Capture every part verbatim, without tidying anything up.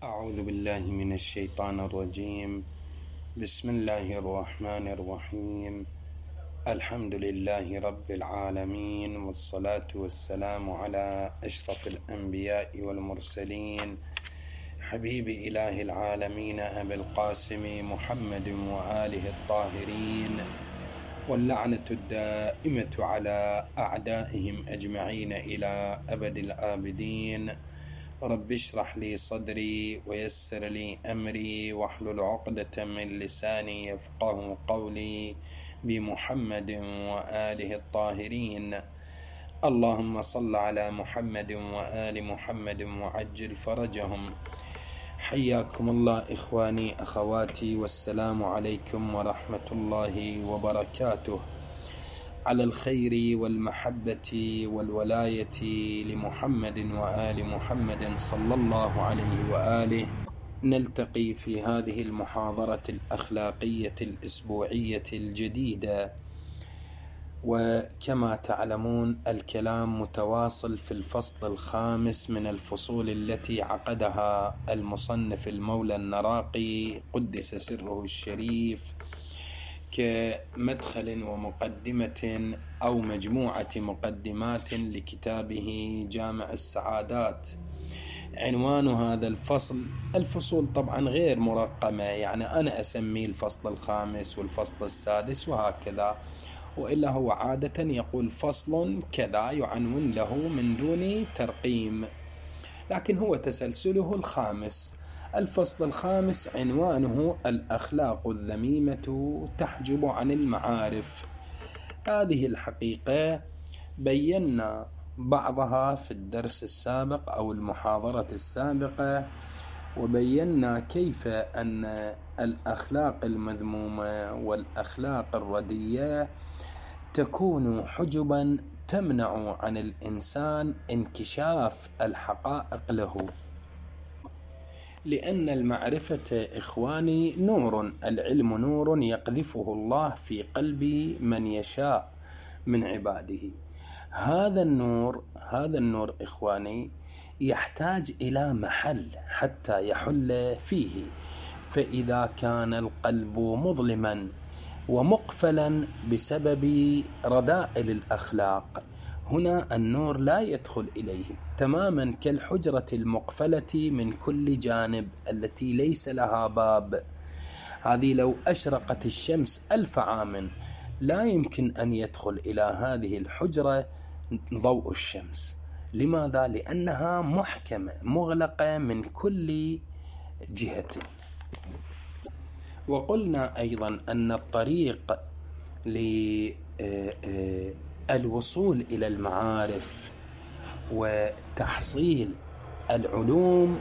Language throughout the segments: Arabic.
أعوذ بالله من الشيطان الرجيم. بسم الله الرحمن الرحيم. الحمد لله رب العالمين، والصلاة والسلام على أشرف الأنبياء والمرسلين، حبيب إله العالمين أبي القاسم محمد وآله الطاهرين، واللعنة الدائمة على أعدائهم أجمعين إلى أبد الآبدين. رب اشرح لي صدري ويسر لي أمري واحلل عقدة من لساني يفقه قولي، بمحمد وآله الطاهرين. اللهم صل على محمد وآل محمد وعجل فرجهم. حياكم الله إخواني أخواتي، والسلام عليكم ورحمة الله وبركاته، على الخير والمحبة والولاية لمحمد وآل محمد صلى الله عليه وآله. نلتقي في هذه المحاضرة الأخلاقية الأسبوعية الجديدة، وكما تعلمون الكلام متواصل في الفصل الخامس من الفصول التي عقدها المصنف المولى النراقي قدس سره الشريف كمدخل ومقدمة أو مجموعة مقدمات لكتابه جامع السعادات. عنوان هذا الفصل، الفصول طبعا غير مرقمة، يعني أنا أسميه الفصل الخامس والفصل السادس وهكذا، وإلا هو عادة يقول فصل كذا يعنون له من دون ترقيم، لكن هو تسلسله الخامس. الفصل الخامس عنوانه الأخلاق الذميمة تحجب عن المعارف. هذه الحقيقة بينا بعضها في الدرس السابق أو المحاضرة السابقة، وبينا كيف أن الأخلاق المذمومة والأخلاق الرديئة تكون حجبا تمنع عن الإنسان انكشاف الحقائق له، لأن المعرفة إخواني نور، العلم نور يقذفه الله في قلب من يشاء من عباده. هذا النور هذا النور إخواني يحتاج إلى محل حتى يحل فيه، فإذا كان القلب مظلما ومقفلا بسبب رذائل الأخلاق، هنا النور لا يدخل إليه، تماما كالحجرة المقفلة من كل جانب التي ليس لها باب. هذه لو أشرقت الشمس ألف عام لا يمكن أن يدخل إلى هذه الحجرة ضوء الشمس. لماذا؟ لأنها محكمة مغلقة من كل جهة. وقلنا أيضا أن الطريق للوصول إلى المعارف وتحصيل العلوم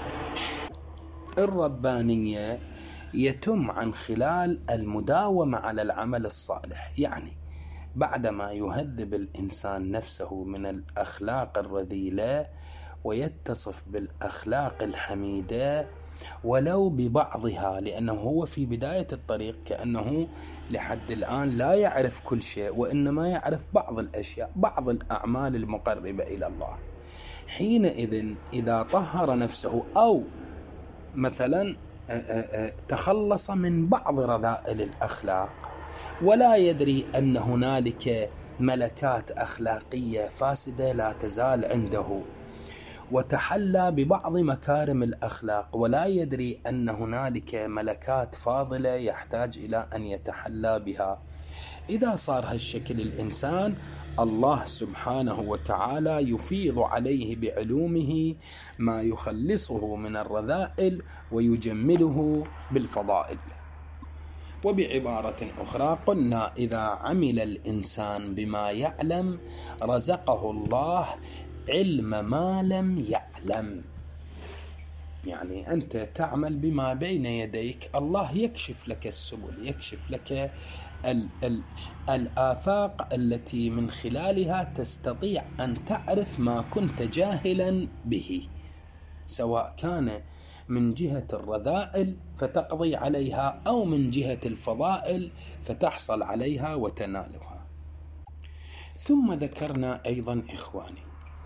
الربانية يتم عن خلال المداومة على العمل الصالح. يعني بعدما يهذب الإنسان نفسه من الأخلاق الرذيلة ويتصف بالأخلاق الحميدة ولو ببعضها، لأنه هو في بداية الطريق كأنه لحد الآن لا يعرف كل شيء، وإنما يعرف بعض الأشياء، بعض الأعمال المقربة إلى الله. حينئذ إذا طهر نفسه أو مثلا تخلص من بعض رذائل الأخلاق ولا يدري أن هنالك ملكات أخلاقية فاسدة لا تزال عنده، وتحلى ببعض مكارم الأخلاق ولا يدري أن هنالك ملكات فاضلة يحتاج إلى أن يتحلى بها، إذا صار هالشكل الإنسان الله سبحانه وتعالى يفيض عليه بعلومه ما يخلصه من الرذائل ويجمله بالفضائل. وبعبارة أخرى قلنا إذا عمل الإنسان بما يعلم رزقه الله علم ما لم يعلم. يعني أنت تعمل بما بين يديك، الله يكشف لك السبل، يكشف لك ال ال الآفاق التي من خلالها تستطيع أن تعرف ما كنت جاهلا به، سواء كان من جهة الرذائل فتقضي عليها أو من جهة الفضائل فتحصل عليها وتنالها. ثم ذكرنا أيضا إخواني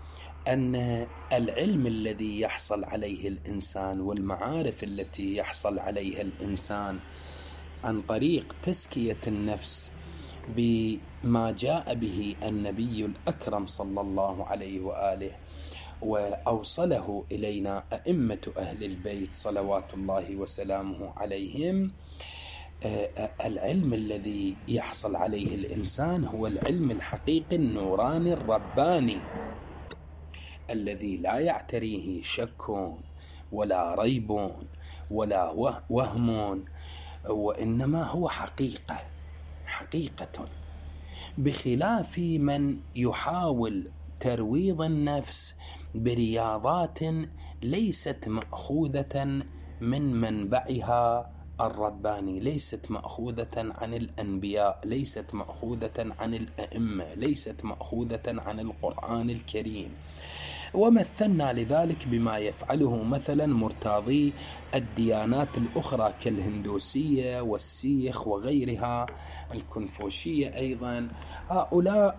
أن العلم الذي يحصل عليه الإنسان والمعارف التي يحصل عليها الإنسان عن طريق تزكية النفس بما جاء به النبي الأكرم صلى الله عليه وآله وأوصله إلينا أئمة أهل البيت صلوات الله وسلامه عليهم، العلم الذي يحصل عليه الإنسان هو العلم الحقيقي النوراني الرباني الذي لا يعتريه شك ولا ريب ولا وهم، وإنما هو حقيقة حقيقة، بخلاف من يحاول ترويض النفس برياضات ليست مأخوذة من منبعها الرباني، ليست مأخوذة عن الأنبياء، ليست مأخوذة عن الأئمة، ليست مأخوذة عن القرآن الكريم. ومثلنا لذلك بما يفعله مثلا مرتاضي الديانات الأخرى كالهندوسية والسيخ وغيرها، الكونفوشية أيضا. هؤلاء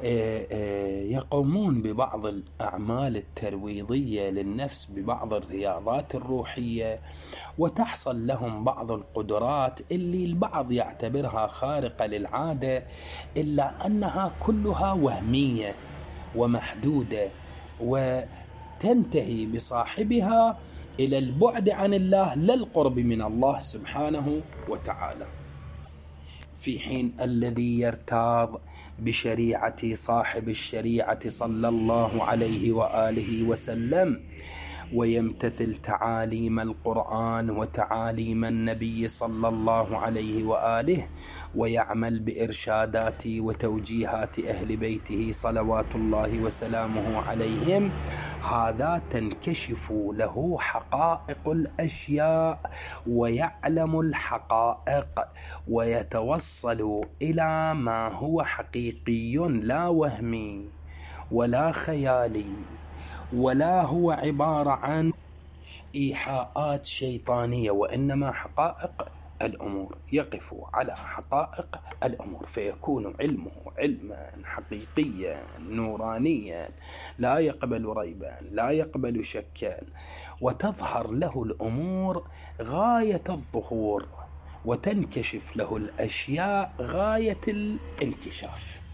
يقومون ببعض الأعمال الترويضية للنفس ببعض الرياضات الروحية، وتحصل لهم بعض القدرات اللي البعض يعتبرها خارقة للعادة، إلا أنها كلها وهمية ومحدودة، وتنتهي بصاحبها إلى البعد عن الله لا القرب من الله سبحانه وتعالى. في حين الذي يرتاض بشريعة صاحب الشريعة صلى الله عليه وآله وسلم ويمتثل تعاليم القرآن وتعاليم النبي صلى الله عليه وآله ويعمل بإرشادات وتوجيهات أهل بيته صلوات الله وسلامه عليهم، هذا تنكشف له حقائق الأشياء ويعلم الحقائق ويتوصل إلى ما هو حقيقي لا وهمي ولا خيالي، ولا هو عبارة عن إيحاءات شيطانية، وإنما حقائق الأمور، يقف على حقائق الأمور، فيكون علمه علما حقيقيا نورانيا لا يقبل ريبا لا يقبل شكا، وتظهر له الأمور غاية الظهور وتنكشف له الأشياء غاية الانكشاف.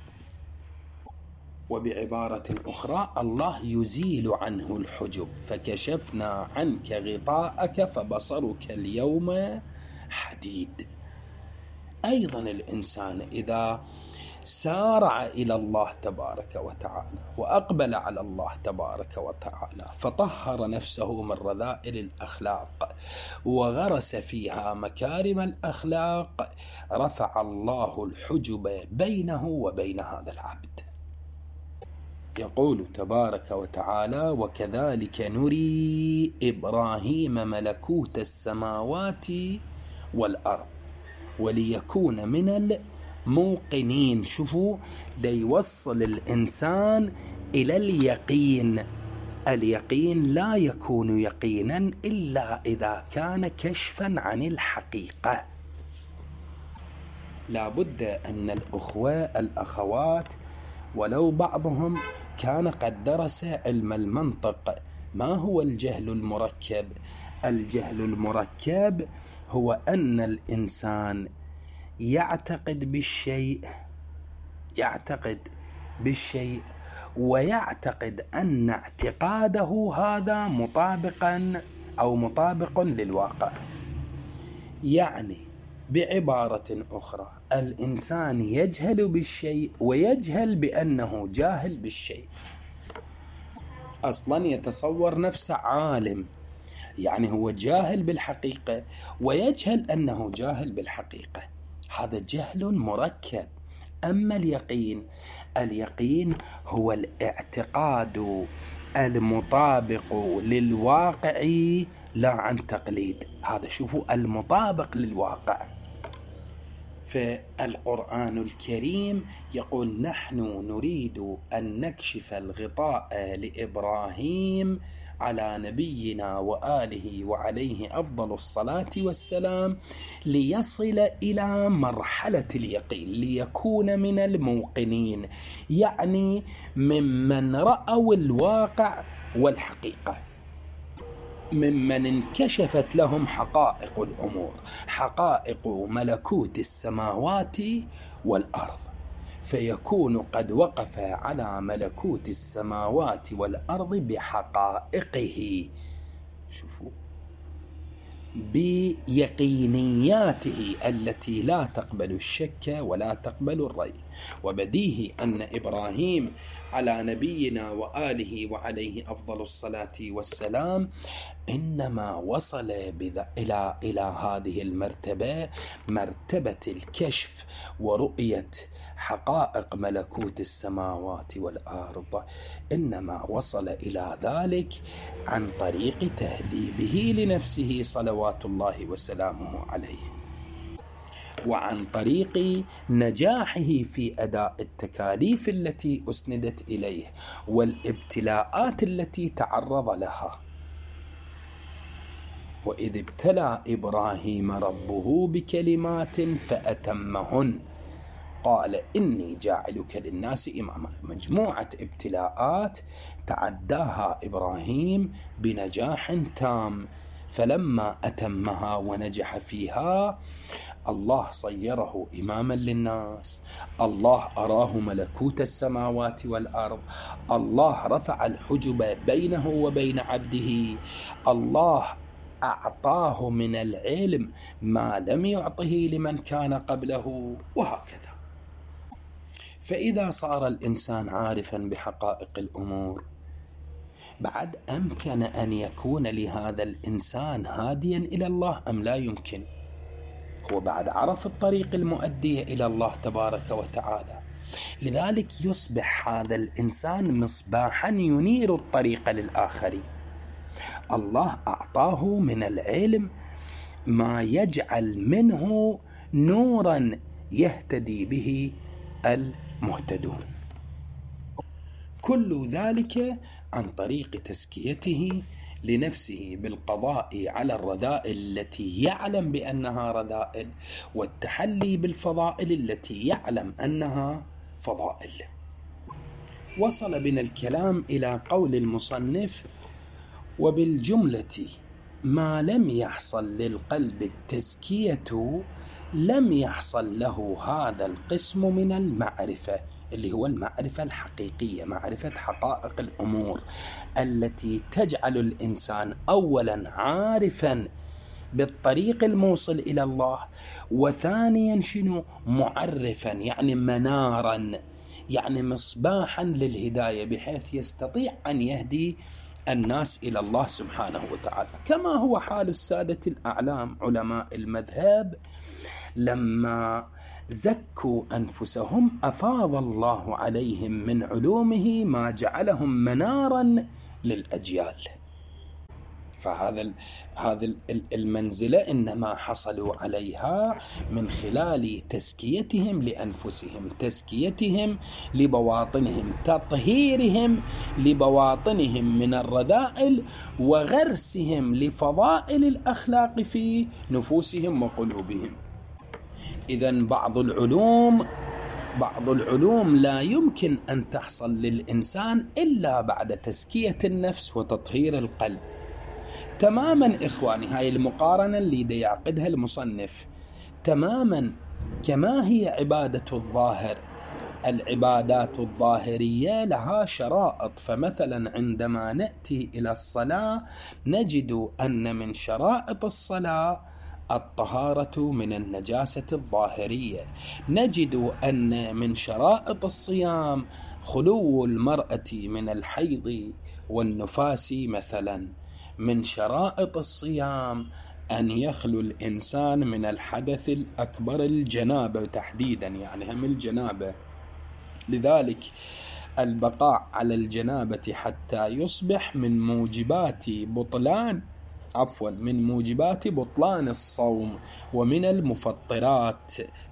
وبعبارة أخرى الله يزيل عنه الحجب، فكشفنا عنك غطاءك فبصرك اليوم حديد. أيضا الإنسان إذا سارع إلى الله تبارك وتعالى وأقبل على الله تبارك وتعالى فطهر نفسه من رذائل الأخلاق وغرس فيها مكارم الأخلاق، رفع الله الحجب بينه وبين هذا العبد. يقول تبارك وتعالى: وكذلك نري إبراهيم ملكوت السماوات والأرض وليكون من الموقنين. شوفوا، دا يوصل الإنسان إلى اليقين. اليقين لا يكون يقينا إلا إذا كان كشفا عن الحقيقة. لا بد أن الأخوة الأخوات ولو بعضهم كان قد درس علم المنطق. ما هو الجهل المركب؟ الجهل المركب هو أن الإنسان يعتقد بالشيء يعتقد بالشيء ويعتقد أن اعتقاده هذا مطابقا أو مطابق للواقع. يعني بعبارة أخرى، الإنسان يجهل بالشيء ويجهل بأنه جاهل بالشيء. أصلا يتصور نفسه عالم، يعني هو جاهل بالحقيقة ويجهل أنه جاهل بالحقيقة. هذا جهل مركب. أما اليقين، اليقين هو الاعتقاد المطابق للواقع لا عن تقليد. هذا شوفوا المطابق للواقع. فالقرآن الكريم يقول: نحن نريد أن نكشف الغطاء لإبراهيم على نبينا وآله وعليه أفضل الصلاة والسلام ليصل إلى مرحلة اليقين، ليكون من الموقنين، يعني ممن رأوا الواقع والحقيقة، ممن انكشفت لهم حقائق الأمور، حقائق ملكوت السماوات والأرض، فيكون قد وقف على ملكوت السماوات والأرض بحقائقه، شوفوا، بيقينياته التي لا تقبل الشك ولا تقبل الريب. وبديهي أن إبراهيم على نبينا وآله وعليه أفضل الصلاة والسلام إنما وصل إلى إلى هذه المرتبة، مرتبة الكشف ورؤية حقائق ملكوت السماوات والأرض، إنما وصل إلى ذلك عن طريق تهذيبه لنفسه صلوات الله وسلامه عليه، وعن طريق نجاحه في أداء التكاليف التي أسندت إليه والابتلاءات التي تعرض لها. وإذ ابتلى إبراهيم ربه بكلمات فأتمهن قال إني جاعلك للناس إماما. مجموعة ابتلاءات تعداها إبراهيم بنجاح تام، فلما أتمها ونجح فيها الله صيره إماما للناس، الله أراه ملكوت السماوات والأرض، الله رفع الحجب بينه وبين عبده، الله أعطاه من العلم ما لم يعطه لمن كان قبله، وهكذا. فإذا صار الإنسان عارفا بحقائق الأمور، بعد أمكن أن يكون لهذا الإنسان هاديا إلى الله أم لا يمكن؟ هو بعد عرف الطريق المؤدية إلى الله تبارك وتعالى، لذلك يصبح هذا الإنسان مصباحا ينير الطريق للآخرين. الله أعطاه من العلم ما يجعل منه نورا يهتدي به المهتدون، كل ذلك عن طريق تزكيته لنفسه بالقضاء على الرذائل التي يعلم بأنها رذائل، والتحلي بالفضائل التي يعلم أنها فضائل. وصل بنا الكلام إلى قول المصنف: وبالجملة ما لم يحصل للقلب التزكية لم يحصل له هذا القسم من المعرفة، اللي هو المعرفة الحقيقية، معرفة حقائق الأمور التي تجعل الإنسان أولا عارفا بالطريق الموصل إلى الله، وثانيا شنو؟ معرفا، يعني منارا، يعني مصباحا للهداية، بحيث يستطيع أن يهدي الناس إلى الله سبحانه وتعالى، كما هو حال السادة الأعلام علماء المذهب لما زكوا أنفسهم أفاض الله عليهم من علومه ما جعلهم منارا للأجيال. فهذا هذه المنزلة إنما حصلوا عليها من خلال تزكيتهم لأنفسهم، تزكيتهم لبواطنهم، تطهيرهم لبواطنهم من الرذائل، وغرسهم لفضائل الأخلاق في نفوسهم وقلوبهم. إذن بعض العلوم بعض العلوم لا يمكن أن تحصل للإنسان إلا بعد تزكية النفس وتطهير القلب. تماما إخواني، هاي المقارنة اللي دي يعقدها المصنف تماما كما هي عبادة الظاهر. العبادات الظاهرية لها شرائط، فمثلا عندما نأتي إلى الصلاة نجد أن من شرائط الصلاة الطهارة من النجاسة الظاهرية، نجد أن من شرائط الصيام خلو المرأة من الحيض والنفاس مثلا، من شرائط الصيام أن يخلو الإنسان من الحدث الأكبر الجنابة تحديدا، يعني هم الجنابة، لذلك البقاء على الجنابة حتى يصبح من موجبات بطلان عفوا من موجبات بطلان الصوم، ومن المفطرات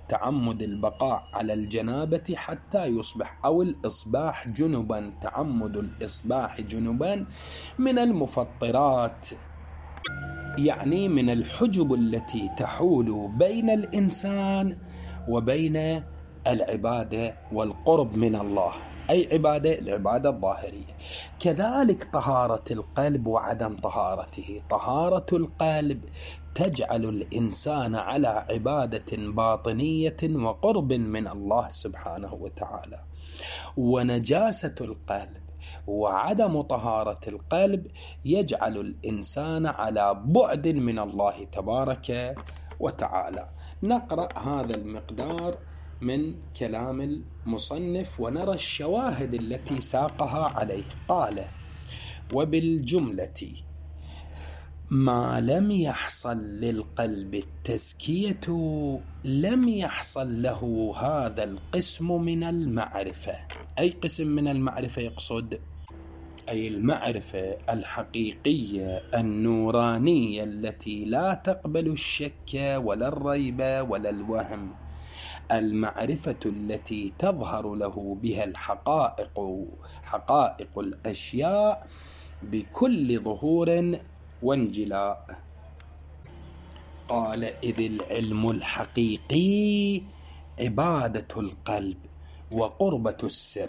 تعمد البقاء على الجنابة حتى يصبح، أو الإصباح جنبا، تعمد الإصباح جنبا من المفطرات، يعني من الحجب التي تحول بين الإنسان وبين العبادة والقرب من الله، أي عبادة العبادة الظاهرية. كذلك طهارة القلب وعدم طهارته. طهارة القلب تجعل الإنسان على عبادة باطنية وقرب من الله سبحانه وتعالى، ونجاسة القلب وعدم طهارة القلب يجعل الإنسان على بعد من الله تبارك وتعالى. نقرأ هذا المقدار من كلام المصنف ونرى الشواهد التي ساقها عليه. قال: وبالجملة ما لم يحصل للقلب التزكية لم يحصل له هذا القسم من المعرفة. أي قسم من المعرفة يقصد؟ أي المعرفة الحقيقية النورانية التي لا تقبل الشك ولا الريب ولا الوهم، المعرفة التي تظهر له بها الحقائق حقائق الأشياء بكل ظهور وانجلاء. قال: إذ العلم الحقيقي عبادة القلب وقربة السر،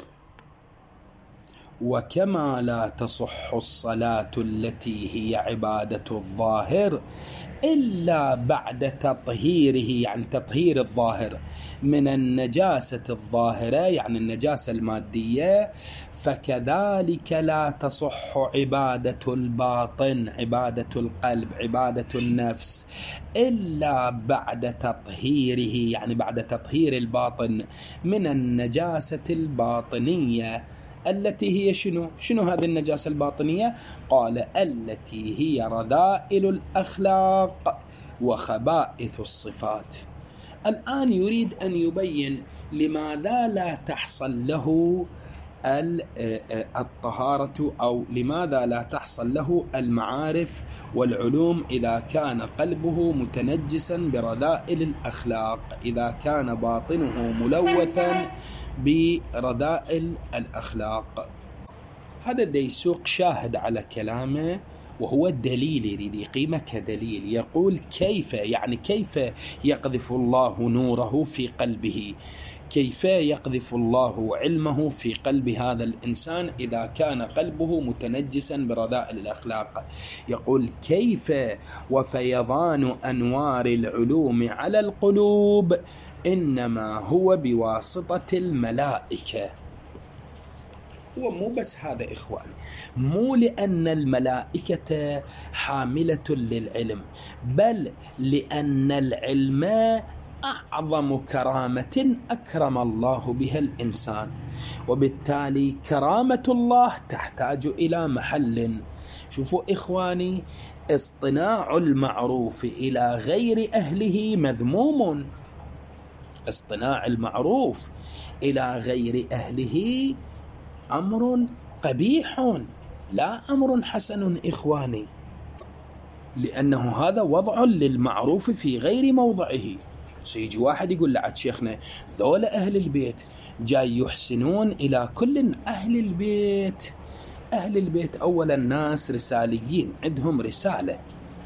وكما لا تصح الصلاة التي هي عبادة الظاهر إلا بعد تطهيره، يعني تطهير الظاهر من النجاسة الظاهرة، يعني النجاسة المادية، فكذلك لا تصح عبادة الباطن، عبادة القلب، عبادة النفس، إلا بعد تطهيره، يعني بعد تطهير الباطن من النجاسة الباطنية التي هي شنو؟ شنو هذه النجاسة الباطنية؟ قال: التي هي رذائل الأخلاق وخبائث الصفات. الآن يريد أن يبين لماذا لا تحصل له الطهارة، أو لماذا لا تحصل له المعارف والعلوم إذا كان قلبه متنجسا برذائل الأخلاق، إذا كان باطنه ملوثا برذائل الأخلاق. هذا دا يسوق شاهد على كلامه، وهو دليل، يريد يقيمه كدليل. يقول: كيف، يعني كيف يقذف الله نوره في قلبه، كيف يقذف الله علمه في قلب هذا الإنسان إذا كان قلبه متنجسا برذائل الأخلاق. يقول: كيف وفيضان أنوار العلوم على القلوب إنما هو بواسطة الملائكة. هو مو بس هذا إخواني، مو لأن الملائكة حاملة للعلم، بل لأن العلم أعظم كرامة أكرم الله بها الإنسان، وبالتالي كرامة الله تحتاج إلى محل. شوفوا إخواني، اصطناع المعروف إلى غير أهله مذموم، اصطناع المعروف إلى غير أهله أمر قبيح لا أمر حسن إخواني، لأنه هذا وضع للمعروف في غير موضعه. سيجي واحد يقول لعد شيخنا ذولا أهل البيت جاي يحسنون إلى كل أهل البيت. أهل البيت أولا ناس رساليين، عندهم رسالة،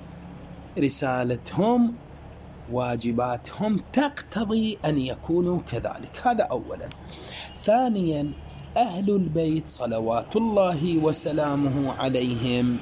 رسالتهم واجباتهم تقتضي أن يكونوا كذلك، هذا أولا. ثانيا، أهل البيت صلوات الله وسلامه عليهم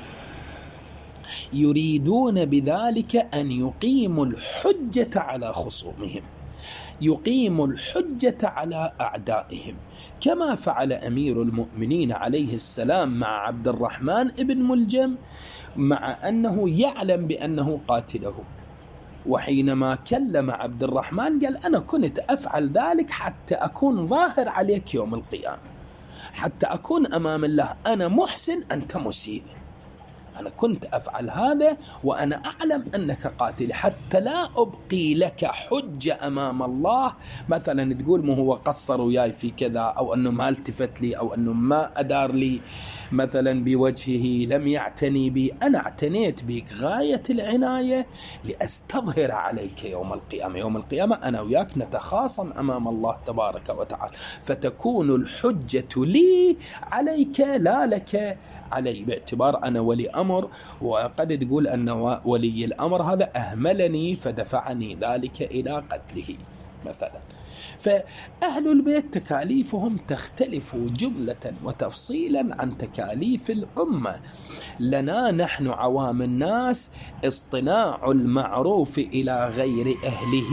يريدون بذلك أن يقيموا الحجة على خصومهم، يقيموا الحجة على أعدائهم، كما فعل أمير المؤمنين عليه السلام مع عبد الرحمن ابن ملجم، مع أنه يعلم بأنه قاتله، وحينما كلم عبد الرحمن قال: أنا كنت أفعل ذلك حتى أكون ظاهر عليك يوم القيامة، حتى أكون أمام الله أنا محسن أنت مسيء، أنا كنت أفعل هذا وأنا أعلم أنك قاتل، حتى لا أبقي لك حجة أمام الله، مثلا تقول مو هو قصر وياي في كذا، أو أنه ما التفت لي، أو أنه ما أدار لي مثلا بوجهه لم يعتني بي، أنا اعتنيت بك غاية العناية لأستظهر عليك يوم القيامة. يوم القيامة أنا وياك نتخاصم أمام الله تبارك وتعالى، فتكون الحجة لي عليك لا لك علي، باعتبار أنا ولي أمر، وقد تقول أن ولي الأمر هذا أهملني فدفعني ذلك إلى قتله مثلا. فأهل البيت تكاليفهم تختلف جملة وتفصيلا عن تكاليف الأمة. لنا نحن عوام الناس اصطناع المعروف إلى غير أهله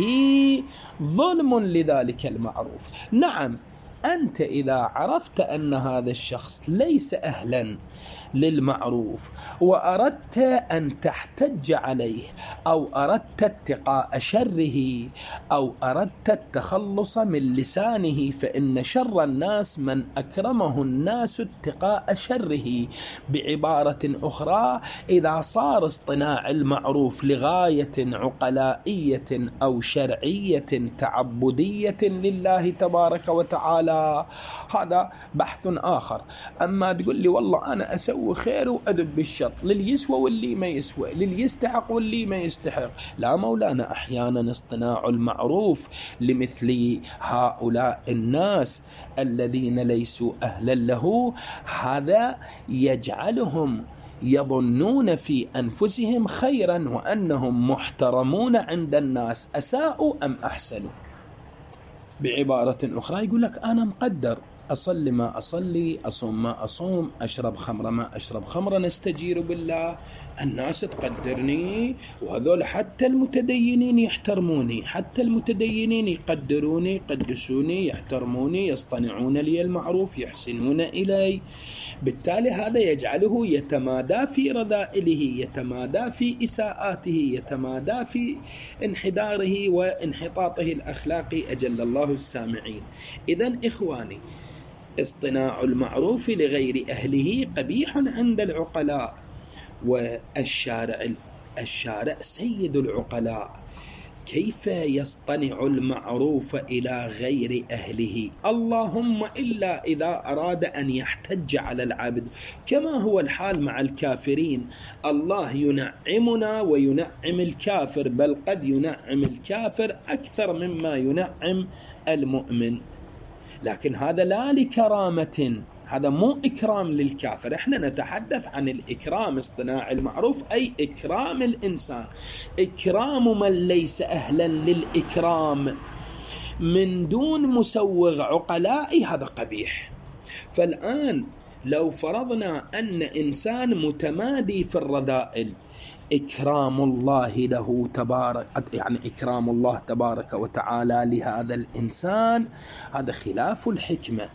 ظلم لذلك المعروف. نعم، أنت إذا عرفت أن هذا الشخص ليس أهلا للمعروف وأردت أن تحتج عليه، أو أردت اتقاء شره، أو أردت التخلص من لسانه، فإن شر الناس من أكرمه الناس اتقاء شره. بعبارة أخرى، إذا صار اصطناع المعروف لغاية عقلائية أو شرعية تعبدية لله تبارك وتعالى، هذا بحث آخر. أما تقول لي والله أنا أسوي خير وأذب بالشر، للي يسوى واللي ما يسوى، للي يستحق واللي ما يستحق، لا مولانا، أحيانا اصطناع المعروف لمثل هؤلاء الناس الذين ليسوا أهلا له، هذا يجعلهم يظنون في أنفسهم خيرا وأنهم محترمون عند الناس، أساءوا أم أحسنوا. بعبارة أخرى يقول لك أنا مقدر، أصلي ما أصلي، أصوم ما أصوم، أشرب خمر ما أشرب خمر، نستجير بالله، الناس تقدرني، وهذول حتى المتدينين يحترموني، حتى المتدينين يقدروني، يقدسوني، يحترموني، يصطنعون لي المعروف، يحسنون إلي. بالتالي هذا يجعله يتمادى في رذائله، يتمادى في إساءاته، يتمادى في انحداره وانحطاطه الأخلاقي، أجل الله السامعين. إذن إخواني، اصطناع المعروف لغير أهله قبيح عند العقلاء، والشارع الشارع سيد العقلاء، كيف يصطنع المعروف إلى غير أهله؟ اللهم إلا إذا أراد أن يحتج على العبد، كما هو الحال مع الكافرين. الله ينعمنا وينعم الكافر، بل قد ينعم الكافر أكثر مما ينعم المؤمن، لكن هذا لا لكرامة، هذا مو إكرام للكافر. احنا نتحدث عن الإكرام، اصطناع المعروف أي إكرام الإنسان، إكرام من ليس أهلا للإكرام من دون مسوغ عقلائي، هذا قبيح. فالآن لو فرضنا أن إنسان متمادي في الرذائل، إكرام الله له تبارك، يعني إكرام الله تبارك وتعالى لهذا الإنسان، هذا خلاف الحكمة.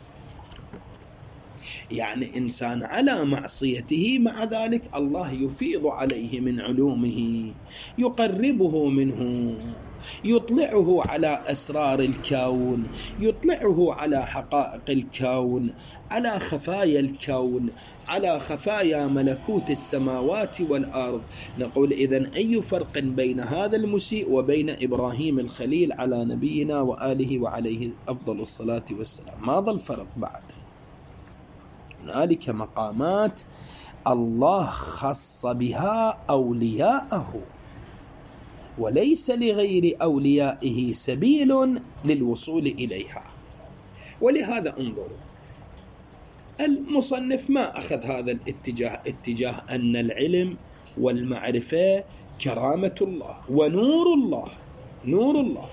يعني إنسان على معصيته، مع ذلك الله يفيض عليه من علومه، يقربه منه، يطلعه على أسرار الكون، يطلعه على حقائق الكون، على خفايا الكون، على خفايا ملكوت السماوات والأرض. نقول إذن أي فرق بين هذا المسيء وبين إبراهيم الخليل على نبينا وآله وعليه أفضل الصلاة والسلام؟ ماذا الفرق بعد؟ هنالك مقامات الله خص بها أولياءه، وليس لغير أوليائه سبيل للوصول إليها. ولهذا انظروا، المصنف ما أخذ هذا الاتجاه، اتجاه أن العلم والمعرفة كرامة الله ونور الله. نور الله،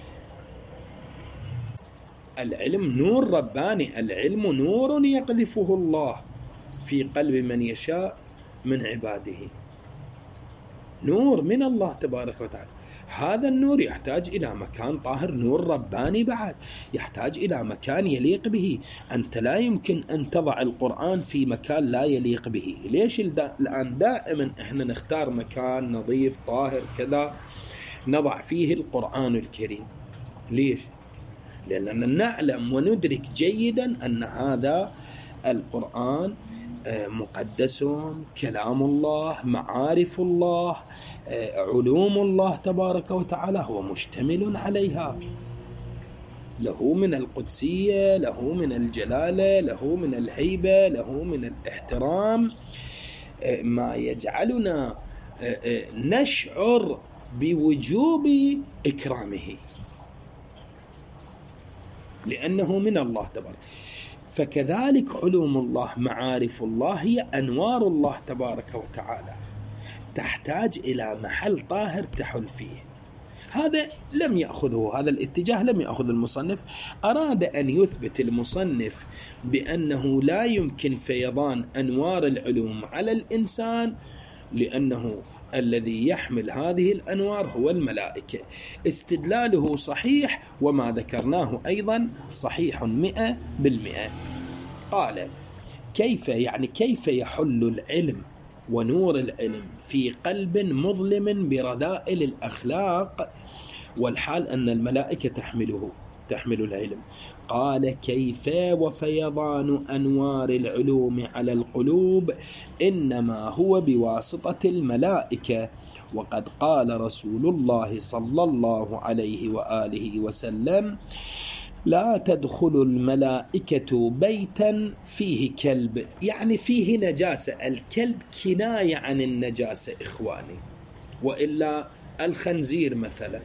العلم نور رباني، العلم نور يقذفه الله في قلب من يشاء من عباده، نور من الله تبارك وتعالى. هذا النور يحتاج إلى مكان طاهر، نور رباني بعد يحتاج إلى مكان يليق به. أنت لا يمكن أن تضع القرآن في مكان لا يليق به. ليش الآن دائما إحنا نختار مكان نظيف طاهر كذا نضع فيه القرآن الكريم؟ ليش؟ لأننا نعلم وندرك جيدا أن هذا القرآن مقدس، كلام الله، معارف الله، علوم الله تبارك وتعالى، هو مشتمل عليها. له من القدسية، له من الجلالة، له من الهيبة، له من الاحترام، ما يجعلنا نشعر بوجوب إكرامه لأنه من الله تبارك. فكذلك علوم الله، معارف الله، هي أنوار الله تبارك وتعالى، تحتاج إلى محل طاهر تحل فيه. هذا لم يأخذه، هذا الاتجاه لم يأخذ المصنف. أراد أن يثبت المصنف بأنه لا يمكن فيضان أنوار العلوم على الإنسان، لأنه الذي يحمل هذه الأنوار هو الملائكة. استدلاله صحيح، وما ذكرناه أيضا صحيح مئة بالمئة. قال كيف يعني كيف يحل العلم ونور العلم في قلب مظلم برذائل الأخلاق، والحال أن الملائكة تحمله تحمل العلم. قال كيف وفيضان أنوار العلوم على القلوب إنما هو بواسطة الملائكة، وقد قال رسول الله صلى الله عليه وآله وسلم: لا تدخل الملائكة بيتا فيه كلب، يعني فيه نجاسة. الكلب كناية عن النجاسة إخواني، وإلا الخنزير مثلا،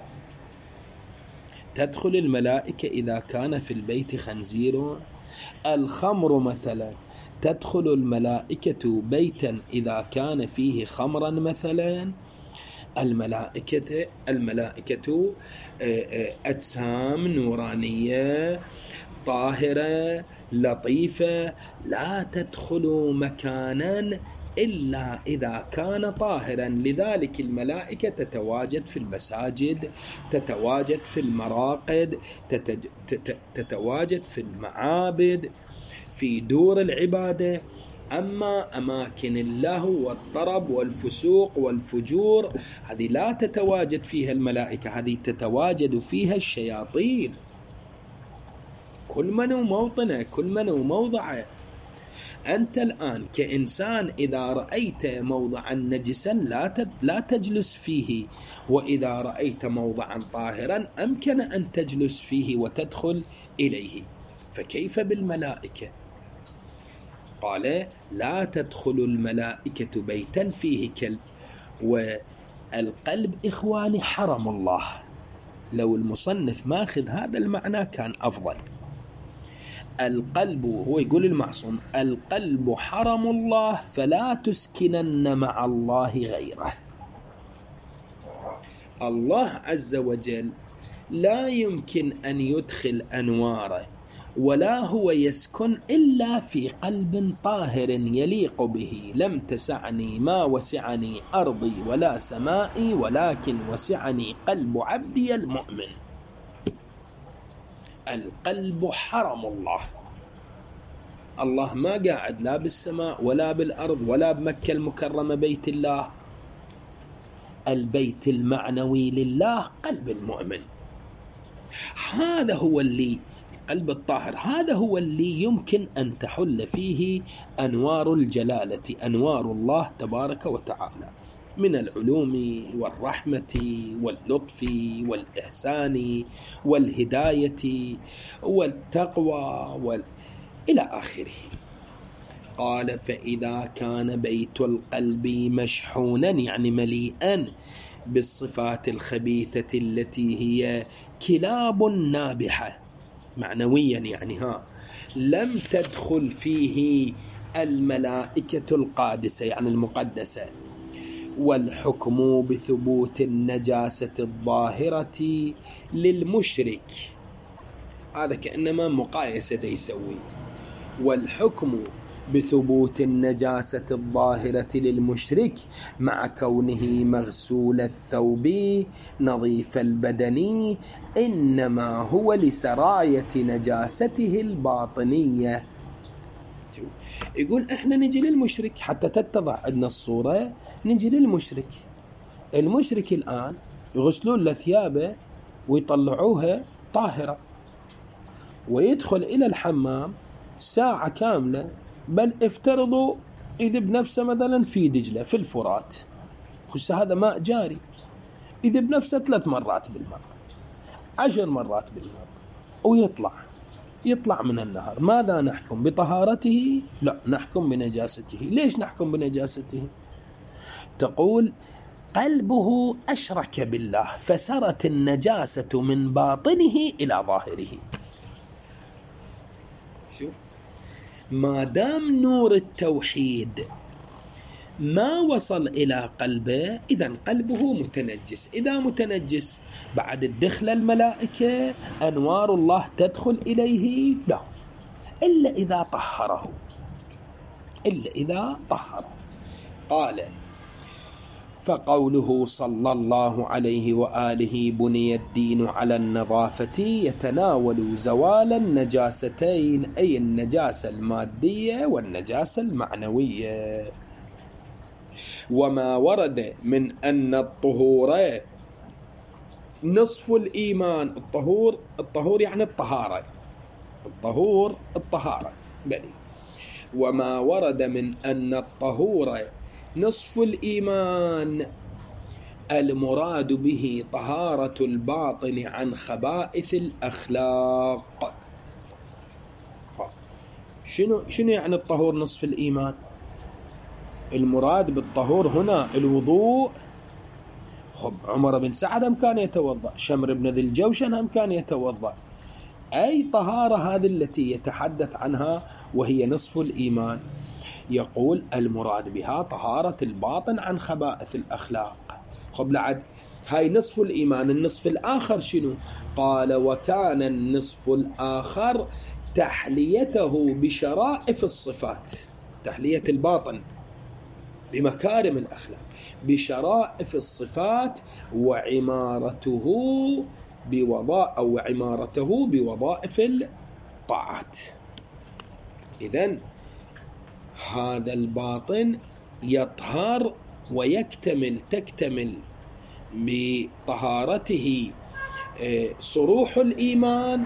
تدخل الملائكة إذا كان في البيت خنزير. الخمر مثلا، تدخل الملائكة بيتا إذا كان فيه خمرا مثلا. الملائكة الملائكة أجسام نورانية طاهرة لطيفة، لا تدخل مكانا إلا إذا كان طاهرا. لذلك الملائكة تتواجد في المساجد، تتواجد في المراقد، تتواجد في المعابد، في دور العبادة. أما أماكن اللهو والطرب والفسوق والفجور هذه لا تتواجد فيها الملائكة، هذه تتواجد فيها الشياطين. كل من وموطنه، كل من وموضعه. أنت الآن كإنسان إذا رأيت موضعا نجسا لا لا تجلس فيه، وإذا رأيت موضعا طاهرا أمكن أن تجلس فيه وتدخل إليه، فكيف بالملائكة؟ قال لا تدخل الملائكة بيتا فيه كلب. والقلب إخواني حرم الله. لو المصنف ماخذ هذا المعنى كان أفضل. القلب، هو يقول المعصوم: القلب حرم الله فلا تسكنن مع الله غيره. الله عز وجل لا يمكن أن يدخل أنواره ولا هو يسكن إلا في قلب طاهر يليق به. لم تسعني ما وسعني أرضي ولا سمائي، ولكن وسعني قلب عبدي المؤمن. القلب حرم الله. الله ما قاعد لا بالسماء ولا بالأرض ولا بمكة المكرمة بيت الله. البيت المعنوي لله قلب المؤمن. هذا هو اللي قلب الطاهر، هذا هو اللي يمكن أن تحل فيه أنوار الجلالة، أنوار الله تبارك وتعالى، من العلوم والرحمة واللطف والإحسان والهداية والتقوى وال... إلى آخره. قال فإذا كان بيت القلب مشحونا، يعني مليئا بالصفات الخبيثة التي هي كلاب نابحة معنويا، يعني ها لم تدخل فيه الملائكة القادسة يعني المقدسة. والحكم بثبوت النجاسة الظاهرة للمشرك، هذا كأنما مقايسة دا يسوي. والحكم بثبوت النجاسة الظاهرة للمشرك مع كونه مغسول الثوب نظيف البدن إنما هو لسراية نجاسته الباطنية. يقول احنا نجي للمشرك حتى تتضح عندنا الصورة. نجي للمشرك، المشرك الآن يغسلون له ثيابه ويطلعوها طاهرة، ويدخل إلى الحمام ساعة كاملة، بل افترضوا إذا بنفسه مثلا في دجلة في الفرات، خش هذا ماء جاري، إذا بنفسه ثلاث مرات بالماء، عشر مرات بالماء، ويطلع يطلع من النهر، ماذا نحكم؟ بطهارته؟ لا، نحكم بنجاسته. ليش نحكم بنجاسته؟ تقول قلبه أشرك بالله فسرت النجاسة من باطنه إلى ظاهره. شوف، ما دام نور التوحيد ما وصل إلى قلبه، إذن قلبه متنجس. إذا متنجس بعد الدخل الملائكة أنوار الله تدخل إليه؟ لا، إلا إذا طهره، إلا إذا طهره. قال: فقوله صلى الله عليه وآله بني الدين على النظافة يتناول زوال النجاستين، أي النجاسة المادية والنجاسة المعنوية. وما ورد من أن الطهور نصف الإيمان، الطهور الطهور يعني الطهارة، الطهور الطهارة بلي. وما ورد من أن الطهور نصف الإيمان المراد به طهارة الباطن عن خبائث الأخلاق. شنو شنو يعني الطهور نصف الإيمان؟ المراد بالطهور هنا الوضوء. خب، عمر بن سعد هم كان يتوضأ، شمر بن ذي الجوشن هم كان يتوضأ. أي طهارة هذه التي يتحدث عنها وهي نصف الإيمان؟ يقول المراد بها طهارة الباطن عن خبائث الأخلاق. خب، لعد هاي نصف الإيمان. النصف الآخر شنو؟ قال: وكان النصف الآخر تحليته بشرائف الصفات، تحلية الباطن بمكارم الأخلاق، بشرائف الصفات، وعمارته بوظائف أو عمارته بوظائف الطاعات. إذن هذا الباطن يطهر ويكتمل، تكتمل بطهارته صروح الإيمان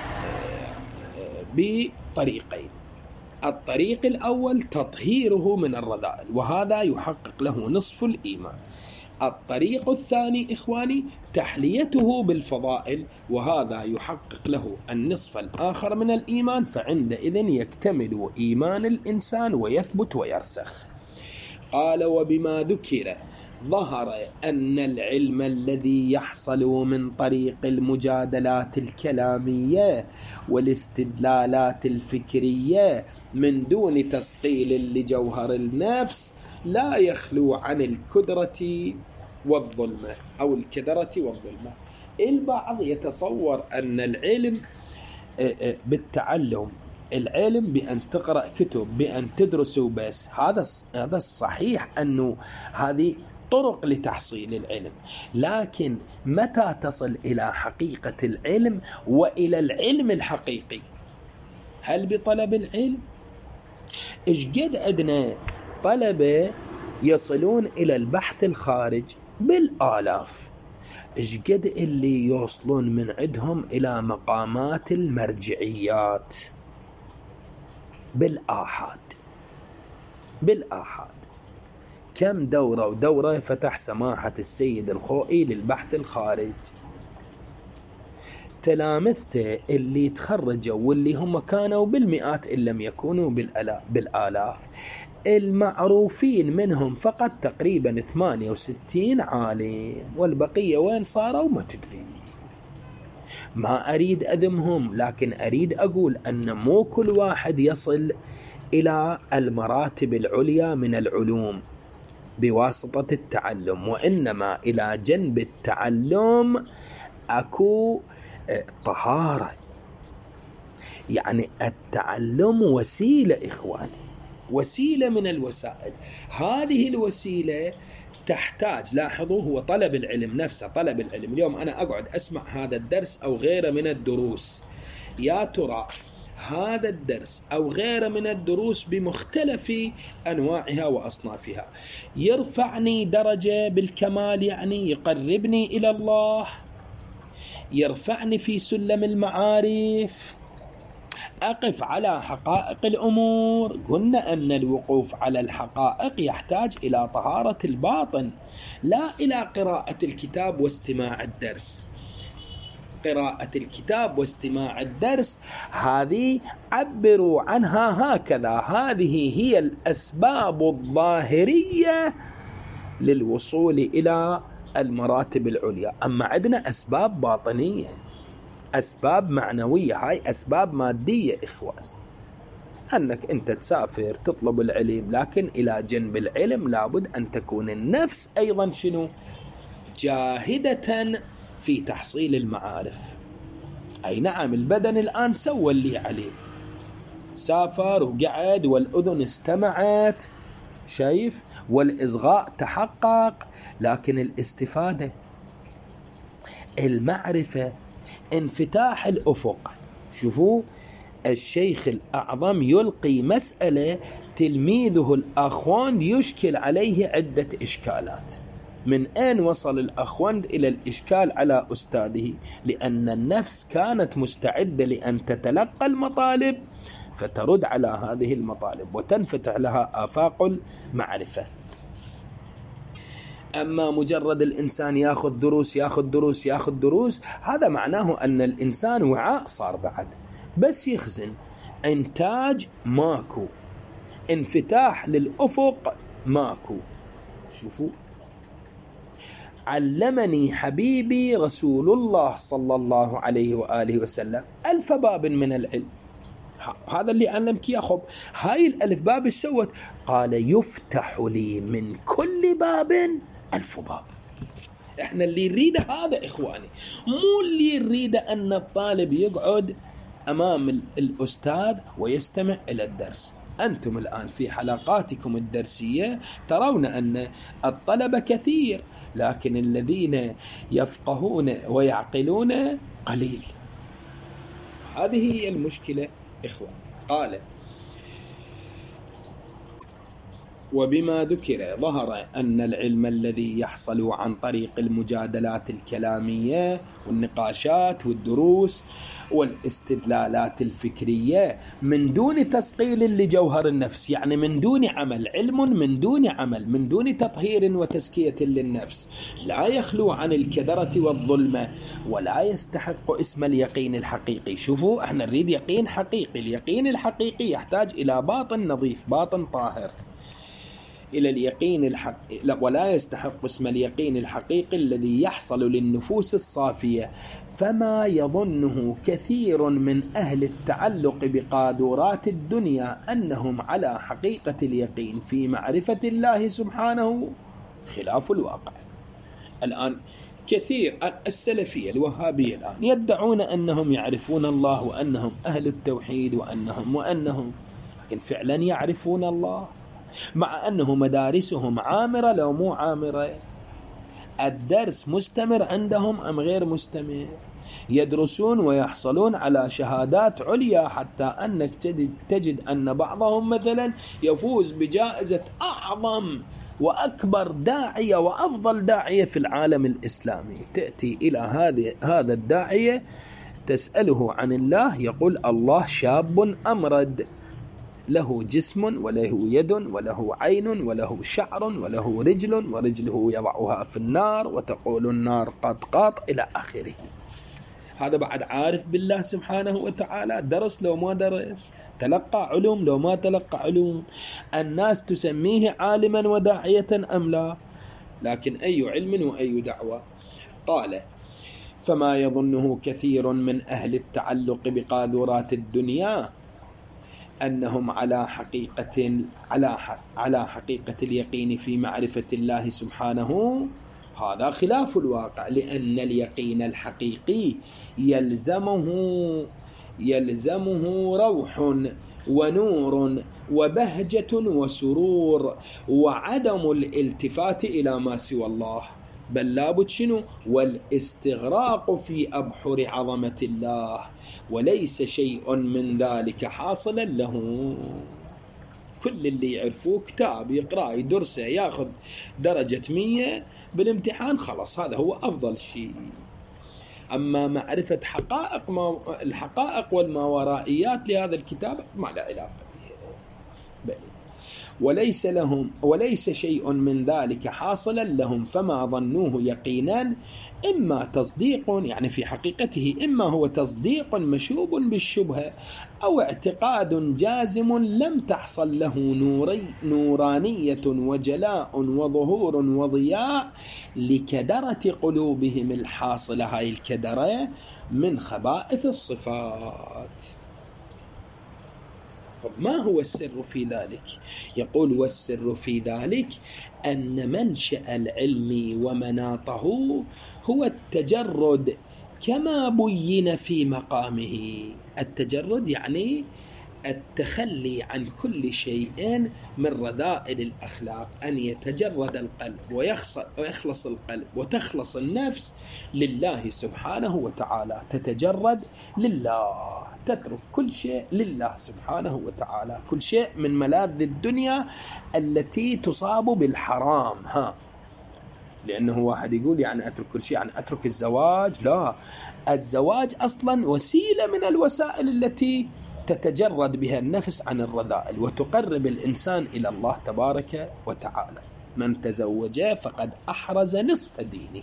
بطريقين. الطريق الأول تطهيره من الرذائل، وهذا يحقق له نصف الإيمان. الطريق الثاني إخواني تحليته بالفضائل، وهذا يحقق له النصف الآخر من الإيمان، فعندئذ يكتمل إيمان الإنسان ويثبت ويرسخ. قال: وبما ذكر ظهر أن العلم الذي يحصل من طريق المجادلات الكلامية والاستدلالات الفكرية من دون تسقيل لجوهر النفس لا يخلو عن الكدرة والظلمة أو الكدرة والظلمة. البعض يتصور أن العلم بالتعلم، العلم بأن تقرأ كتب، بأن تدرس وبس. هذا هذا الصحيح أنه هذه طرق لتحصيل العلم، لكن متى تصل إلى حقيقة العلم وإلى العلم الحقيقي؟ هل بطلب العلم؟ إيش قد عندنا طلبة يصلون إلى البحث الخارج بالآلاف، إيش قد اللي يوصلون من عندهم إلى مقامات المرجعيات بالآحاد بالآحاد. كم دورة ودورة فتح سماحة السيد الخوئي للبحث الخارج. تلامذته اللي تخرجوا واللي هم كانوا بالمئات إن لم يكونوا بالآلاف، المعروفين منهم فقط تقريبا ثمانية وستين عالم، والبقية وين صاروا ما تدري. ما أريد أذمهم، لكن أريد أقول أن مو كل واحد يصل إلى المراتب العليا من العلوم بواسطة التعلم، وإنما إلى جنب التعلم أكو طهارة. يعني التعلم وسيلة إخواني، وسيلة من الوسائل. هذه الوسيلة تحتاج، لاحظوا، هو طلب العلم نفسه. طلب العلم اليوم أنا أقعد أسمع هذا الدرس أو غيره من الدروس، يا ترى هذا الدرس أو غيره من الدروس بمختلف أنواعها وأصنافها يرفعني درجة بالكمال، يعني يقربني إلى الله، يرفعني في سلم المعارف، أقف على حقائق الأمور. قلنا أن الوقوف على الحقائق يحتاج إلى طهارة الباطن، لا إلى قراءة الكتاب واستماع الدرس. قراءة الكتاب واستماع الدرس، هذه عبروا عنها هكذا: هذه هي الأسباب الظاهرية للوصول إلى المراتب العليا. أما عندنا أسباب باطنية، أسباب معنوية، هاي أسباب مادية إخوان، أنك أنت تسافر تطلب العلم، لكن إلى جنب العلم لابد أن تكون النفس أيضا شنو؟ جاهدة في تحصيل المعارف. أي نعم، البدن الآن سوى اللي عليه، سافر وقعد والأذن استمعت، شايف، والإصغاء تحقق، لكن الاستفادة، المعرفة، انفتاح الأفق. شوفوا الشيخ الأعظم يلقي مسألة، تلميذه الأخوند يشكل عليه عدة إشكالات. من أين وصل الأخوند إلى الإشكال على أستاذه؟ لأن النفس كانت مستعدة لأن تتلقى المطالب فترد على هذه المطالب وتنفتح لها آفاق المعرفة. أما مجرد الإنسان يأخذ دروس يأخذ دروس يأخذ دروس، هذا معناه أن الإنسان وعاء صار بعد، بس يخزن، إنتاج ماكو، انفتاح للأفق ماكو. شوفوا، علمني حبيبي رسول الله صلى الله عليه وآله وسلم ألف باب من العلم. هذا اللي علمك يا خب، هاي الألف باب السوت، قال يفتح لي من كل باب ألف باب. احنا اللي نريده هذا إخواني، مو اللي نريده أن الطالب يقعد أمام الأستاذ ويستمع إلى الدرس. أنتم الآن في حلقاتكم الدرسية ترون أن الطلبة كثير، لكن الذين يفقهون ويعقلون قليل. هذه هي المشكلة إخوان. قال: وبما ذكر ظهر أن العلم الذي يحصل عن طريق المجادلات الكلامية والنقاشات والدروس والاستدلالات الفكرية من دون تسقيل لجوهر النفس، يعني من دون عمل، علم من دون عمل، من دون تطهير وتزكية للنفس، لا يخلو عن الكدرة والظلمة، ولا يستحق اسم اليقين الحقيقي. شوفوا، احنا نريد يقين حقيقي. اليقين الحقيقي يحتاج إلى باطن نظيف، باطن طاهر، إلى اليقين الحقيقي، ولا يستحق اسم اليقين الحقيقي الذي يحصل للنفوس الصافية. فما يظنه كثير من أهل التعلق بقاذورات الدنيا أنهم على حقيقة اليقين في معرفة الله سبحانه خلاف الواقع. الآن كثير السلفية الوهابية الآن يدعون أنهم يعرفون الله وأنهم أهل التوحيد وأنهم وأنهم لكن فعلا يعرفون الله، مع أنه مدارسهم عامرة لو مو عامرة. الدرس مستمر عندهم أم غير مستمر؟ يدرسون ويحصلون على شهادات عليا، حتى أنك تجد أن بعضهم مثلا يفوز بجائزة أعظم وأكبر داعية وأفضل داعية في العالم الإسلامي. تأتي إلى هذه هذا الداعية تسأله عن الله، يقول الله شاب أمرد، له جسم وله يد وله عين وله شعر وله رجل ورجله يضعها في النار وتقول النار قط قط إلى آخره. هذا بعد عارف بالله سبحانه وتعالى، درس لو ما درس، تلقى علوم لو ما تلقى علوم. الناس تسميه عالما وداعية أم لا؟ لكن أي علم وأي دعوة. قال: فما يظنه كثير من أهل التعلق بقاذورات الدنيا أنهم على حقيقة على على حقيقة اليقين في معرفة الله سبحانه، هذا خلاف الواقع، لأن اليقين الحقيقي يلزمه يلزمه روح ونور وبهجة وسرور وعدم الالتفات إلى ما سوى الله، بل لابد شنو؟ والاستغراق في أبحر عظمة الله، وليس شيء من ذلك حاصلا له. كل اللي يعرفوه كتاب يقرأ يدرسه ياخذ درجة مية بالامتحان، خلاص هذا هو أفضل شيء. أما معرفة حقائق ما الحقائق والماورائيات لهذا الكتاب ما لا علاقة به. وليس لهم وليس شيء من ذلك حاصلا لهم، فما ظنوه يقينا إما تصديق، يعني في حقيقته إما هو تصديق مشوب بالشبهة، أو اعتقاد جازم لم تحصل له نوري نورانية وجلاء وظهور وضياء لكدرة قلوبهم الحاصلة، هاي الكدرة من خبائث الصفات. ما هو السر في ذلك؟ يقول: والسر في ذلك أن منشأ العلم ومناطه هو التجرد كما بين في مقامه. التجرد يعني التخلي عن كل شيء من رذائل الأخلاق، أن يتجرد القلب ويخلص القلب وتخلص النفس لله سبحانه وتعالى، تتجرد لله، تترك كل شيء لله سبحانه وتعالى، كل شيء من ملاذ الدنيا التي تصاب بالحرام. ها لأنه واحد يقول يعني أترك كل شيء، يعني أترك الزواج. لا، الزواج أصلا وسيلة من الوسائل التي تتجرد بها النفس عن الرذائل وتقرب الإنسان إلى الله تبارك وتعالى. من تزوج فقد أحرز نصف دينه.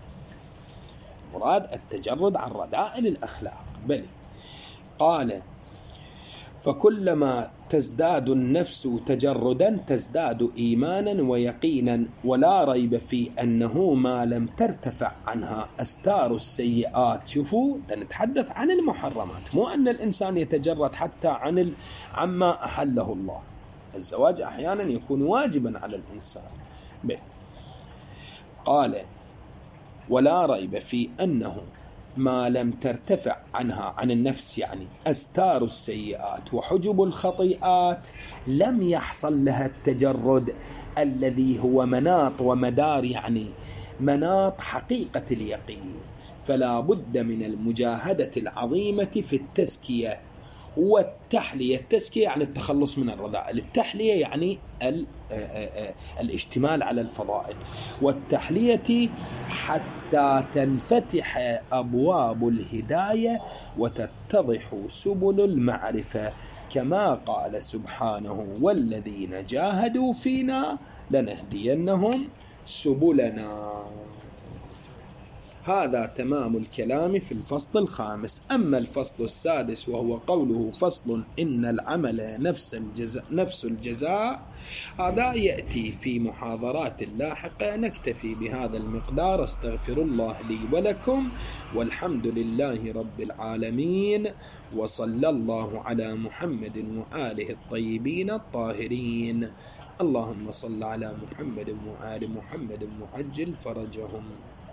مراد التجرد عن رذائل الأخلاق. بل قال: فكلما تزداد النفس تجردا تزداد إيمانا ويقينا، ولا ريب في أنه ما لم ترتفع عنها أستار السيئات. شوفوا، نتحدث عن المحرمات، مو أن الإنسان يتجرد حتى عن ال... عما أحله الله. الزواج أحيانا يكون واجبا على الإنسان. بل قال: ولا ريب في أنه ما لم ترتفع عنها، عن النفس يعني، أستار السيئات وحجب الخطيئات، لم يحصل لها التجرد الذي هو مناط ومدار، يعني مناط حقيقة اليقين. فلا بد من المجاهدة العظيمة في التزكية والتحلية. التزكية يعني التخلص من الرذائل، التحلية يعني الاشتمال على الفضائل، والتحلية حتى تنفتح أبواب الهداية وتتضح سبل المعرفة، كما قال سبحانه: والذين جاهدوا فينا لنهدينهم سبلنا. هذا تمام الكلام في الفصل الخامس. أما الفصل السادس وهو قوله: فصل إن العمل نفس الجزاء, نفس الجزاء، هذا يأتي في محاضرات لاحقة. نكتفي بهذا المقدار. استغفر الله لي ولكم، والحمد لله رب العالمين، وصلى الله على محمد وآله الطيبين الطاهرين. اللهم صل على محمد وآل محمد وعجل فرجهم.